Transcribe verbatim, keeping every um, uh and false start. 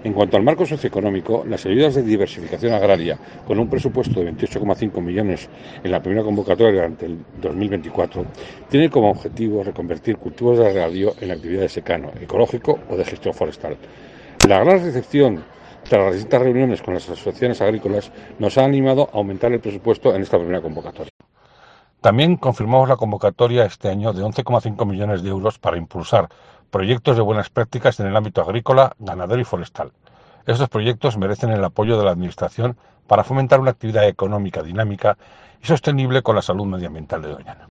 En cuanto al marco socioeconómico, las ayudas de diversificación agraria, con un presupuesto de veintiocho coma cinco millones en la primera convocatoria durante el dos mil veinticuatro, tienen como objetivo reconvertir cultivos de regadío en actividad de secano, ecológico o de gestión forestal. La gran recepción tras las distintas reuniones con las asociaciones agrícolas nos ha animado a aumentar el presupuesto en esta primera convocatoria. También confirmamos la convocatoria este año de once coma cinco millones de euros para impulsar proyectos de buenas prácticas en el ámbito agrícola, ganadero y forestal. Estos proyectos merecen el apoyo de la Administración para fomentar una actividad económica dinámica y sostenible con la salud medioambiental de Doñana.